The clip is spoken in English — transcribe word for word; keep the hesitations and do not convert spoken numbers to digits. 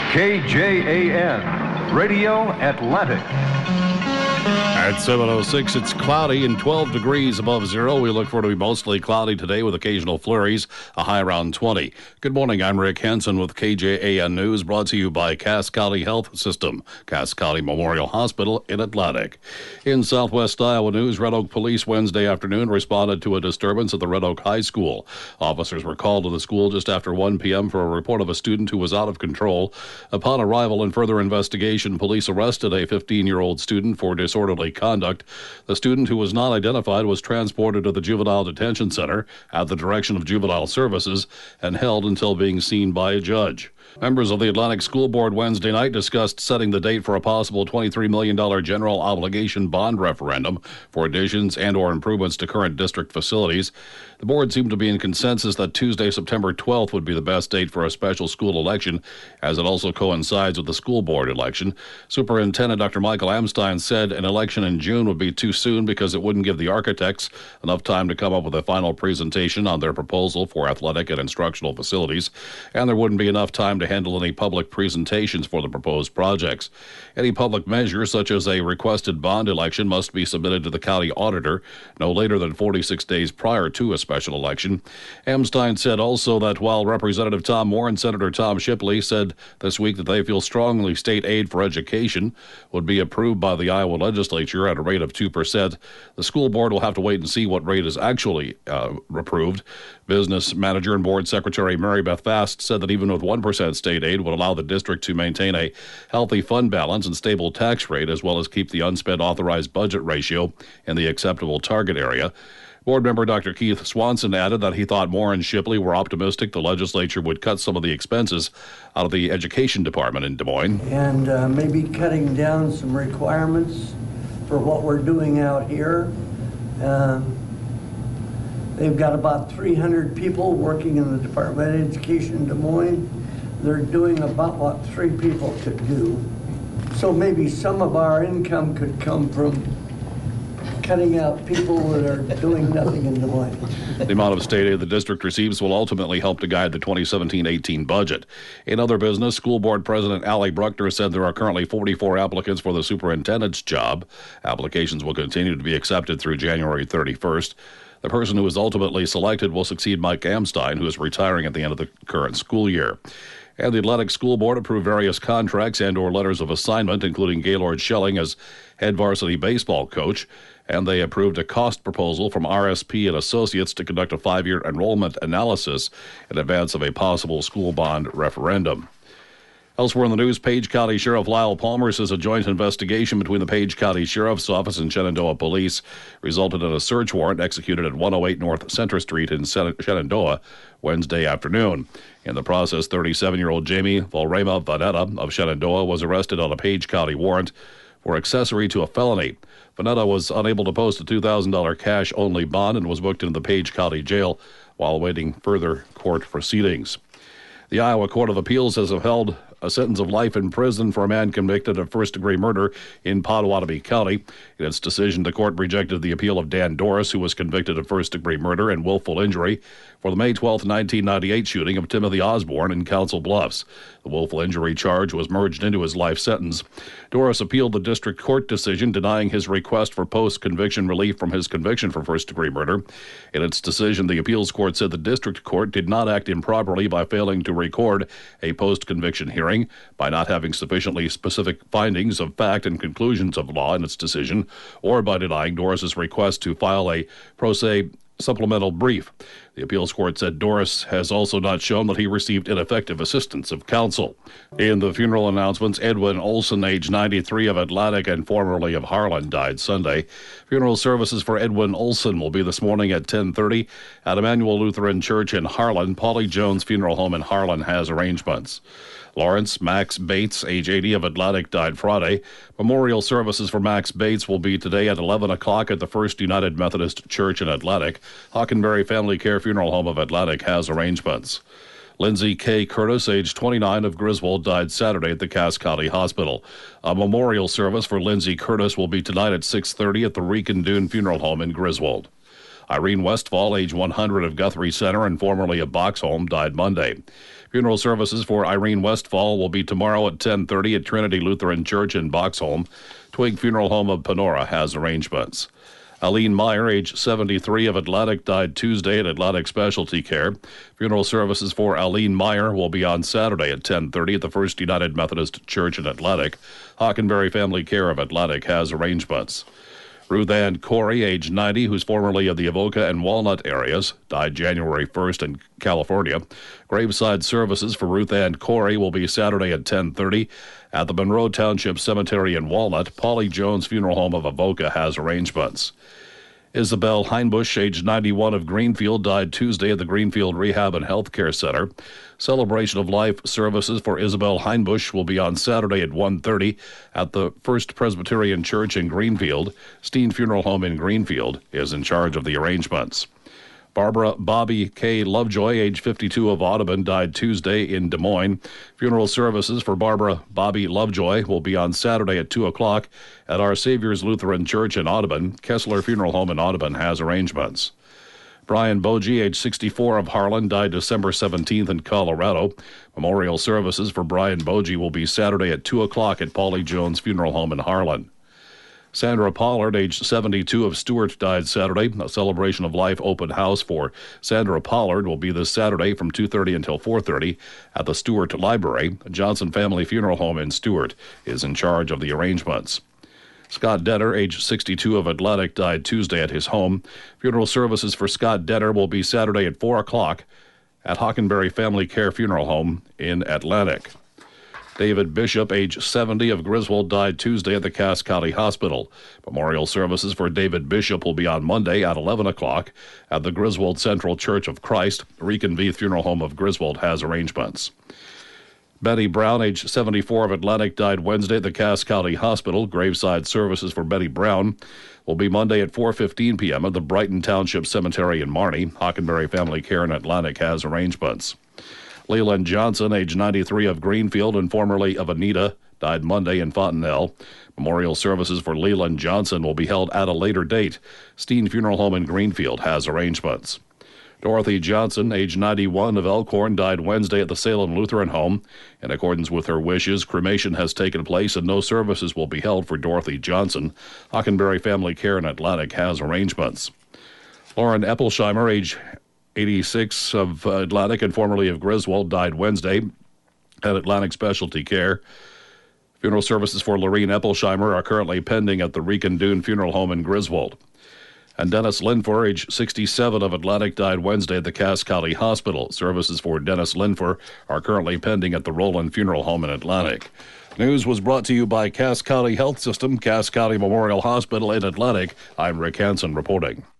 K J A N, Radio Atlantic. At seven oh six, it's cloudy and twelve degrees above zero. We look for it to be mostly cloudy today with occasional flurries, a high around twenty. Good morning, I'm Rick Hansen with K J A N News, brought to you by Cass County Health System, Cass County Memorial Hospital in Atlantic. In Southwest Iowa news, Red Oak Police Wednesday afternoon responded to a disturbance at the Red Oak High School. Officers were called to the school just after one p.m. for a report of a student who was out of control. Upon arrival and further investigation, police arrested a fifteen-year-old student for disorderly conduct. The student, who was not identified, was transported to the Juvenile Detention Center at the direction of Juvenile Services and held until being seen by a judge. Members of the Atlantic School Board Wednesday night discussed setting the date for a possible twenty-three million dollars general obligation bond referendum for additions and or improvements to current district facilities. The board seemed to be in consensus that Tuesday, September twelfth would be the best date for a special school election, as it also coincides with the school board election. Superintendent Doctor Michael Amstein said an election in June would be too soon because it wouldn't give the architects enough time to come up with a final presentation on their proposal for athletic and instructional facilities, and there wouldn't be enough time to handle any public presentations for the proposed projects. Any public measure, such as a requested bond election, must be submitted to the county auditor no later than forty-six days prior to a special election. Amstein said also that while Representative Tom Moore and Senator Tom Shipley said this week that they feel strongly state aid for education would be approved by the Iowa legislature at a rate of two percent, the school board will have to wait and see what rate is actually uh, approved. Business manager and board secretary Mary Beth Fast said that even with one percent state aid would allow the district to maintain a healthy fund balance and stable tax rate, as well as keep the unspent authorized budget ratio in the acceptable target area. Board member Doctor Keith Swanson added that he thought Moore and Shipley were optimistic the legislature would cut some of the expenses out of the education department in Des Moines. And uh, maybe cutting down some requirements for what we're doing out here. Uh, they've got about three hundred people working in the Department of Education in Des Moines. They're doing about what three people could do. So maybe some of our income could come from cutting out people that are doing nothing in Des Moines. The amount of state aid the district receives will ultimately help to guide the twenty seventeen eighteen budget. In other business, School Board President Allie Bruckner said there are currently forty-four applicants for the superintendent's job. Applications will continue to be accepted through January thirty-first. The person who is ultimately selected will succeed Mike Amstein, who is retiring at the end of the current school year. And the Atlantic School Board approved various contracts and or letters of assignment, including Gaylord Schelling as head varsity baseball coach. And they approved a cost proposal from R S P and Associates to conduct a five-year enrollment analysis in advance of a possible school bond referendum. Elsewhere in the news, Page County Sheriff Lyle Palmer says a joint investigation between the Page County Sheriff's Office and Shenandoah Police resulted in a search warrant executed at one oh eight North Center Street in Shenandoah Wednesday afternoon. In the process, thirty-seven-year-old Jamie Volrema Vanetta of Shenandoah was arrested on a Page County warrant for accessory to a felony. Vanetta was unable to post a two thousand dollars cash-only bond and was booked into the Page County Jail while awaiting further court proceedings. The Iowa Court of Appeals has upheld a sentence of life in prison for a man convicted of first-degree murder in Pottawatomie County. In its decision, the court rejected the appeal of Dan Doris, who was convicted of first-degree murder and willful injury for the May twelfth, nineteen ninety-eight shooting of Timothy Osborne in Council Bluffs. The willful injury charge was merged into his life sentence. Doris appealed the district court decision denying his request for post-conviction relief from his conviction for first-degree murder. In its decision, the appeals court said the district court did not act improperly by failing to record a post-conviction hearing, by not having sufficiently specific findings of fact and conclusions of law in its decision, or by denying Doris's request to file a pro se supplemental brief. The appeals court said Doris has also not shown that he received ineffective assistance of counsel. In the funeral announcements, Edwin Olson, age ninety-three, of Atlantic and formerly of Harlan, died Sunday. Funeral services for Edwin Olson will be this morning at ten thirty at Emmanuel Lutheran Church in Harlan. Paulie Jones Funeral Home in Harlan has arrangements. Lawrence Max Bates, age eighty, of Atlantic, died Friday. Memorial services for Max Bates will be today at eleven o'clock at the First United Methodist Church in Atlantic. Hockenberry Family Care Funeral Home of Atlantic has arrangements. Lindsay K. Curtis, age twenty-nine, of Griswold, died Saturday at the Cass County Hospital. A memorial service for Lindsay Curtis will be tonight at six thirty at the Rican Dune Funeral Home in Griswold. Irene Westfall, age one hundred, of Guthrie Center and formerly of Boxholm, died Monday. Funeral services for Irene Westfall will be tomorrow at ten thirty at Trinity Lutheran Church in Boxholm. Twig Funeral Home of Panora has arrangements. Aline Meyer, age seventy-three, of Atlantic, died Tuesday at Atlantic Specialty Care. Funeral services for Aline Meyer will be on Saturday at ten thirty at the First United Methodist Church in Atlantic. Hockenberry Family Care of Atlantic has arrangements. Ruth Ann Corey, age ninety, who's formerly of the Avoca and Walnut areas, died January first in California. Graveside services for Ruth Ann Corey will be Saturday at ten thirty at the Monroe Township Cemetery in Walnut. Polly Jones Funeral Home of Avoca has arrangements. Isabel Heinbusch, age ninety-one, of Greenfield, died Tuesday at the Greenfield Rehab and Healthcare Center. Celebration of Life services for Isabel Heinbusch will be on Saturday at one thirty at the First Presbyterian Church in Greenfield. Steen Funeral Home in Greenfield is in charge of the arrangements. Barbara Bobby K. Lovejoy, age fifty-two, of Audubon, died Tuesday in Des Moines. Funeral services for Barbara Bobby Lovejoy will be on Saturday at two o'clock at Our Savior's Lutheran Church in Audubon. Kessler Funeral Home in Audubon has arrangements. Brian Bogie, age sixty-four, of Harlan, died December seventeenth in Colorado. Memorial services for Brian Bogie will be Saturday at two o'clock at Polly Jones Funeral Home in Harlan. Sandra Pollard, age seventy-two, of Stewart, died Saturday. A celebration of life open house for Sandra Pollard will be this Saturday from two thirty until four thirty at the Stewart Library. Johnson Family Funeral Home in Stewart is in charge of the arrangements. Scott Denner, age sixty-two, of Atlantic, died Tuesday at his home. Funeral services for Scott Denner will be Saturday at four o'clock at Hockenberry Family Care Funeral Home in Atlantic. David Bishop, age seventy, of Griswold, died Tuesday at the Cass County Hospital. Memorial services for David Bishop will be on Monday at eleven o'clock at the Griswold Central Church of Christ. Reconvene Funeral Home of Griswold has arrangements. Betty Brown, age seventy-four, of Atlantic, died Wednesday at the Cass County Hospital. Graveside services for Betty Brown will be Monday at four fifteen p.m. at the Brighton Township Cemetery in Marnie. Hockenberry Family Care in Atlantic has arrangements. Leland Johnson, age ninety-three, of Greenfield and formerly of Anita, died Monday in Fontenelle. Memorial services for Leland Johnson will be held at a later date. Steen Funeral Home in Greenfield has arrangements. Dorothy Johnson, age ninety-one, of Elkhorn, died Wednesday at the Salem Lutheran Home. In accordance with her wishes, cremation has taken place and no services will be held for Dorothy Johnson. Hockenberry Family Care in Atlantic has arrangements. Lauren Eppelsheimer, age eighty-six, of Atlantic and formerly of Griswold, died Wednesday at Atlantic Specialty Care. Funeral services for Lorene Eppelsheimer are currently pending at the Recondoon Funeral Home in Griswold. And Dennis Linfer, age sixty-seven, of Atlantic, died Wednesday at the Cass County Hospital. Services for Dennis Linfer are currently pending at the Roland Funeral Home in Atlantic. News was brought to you by Cass County Health System, Cass County Memorial Hospital in Atlantic. I'm Rick Hansen reporting.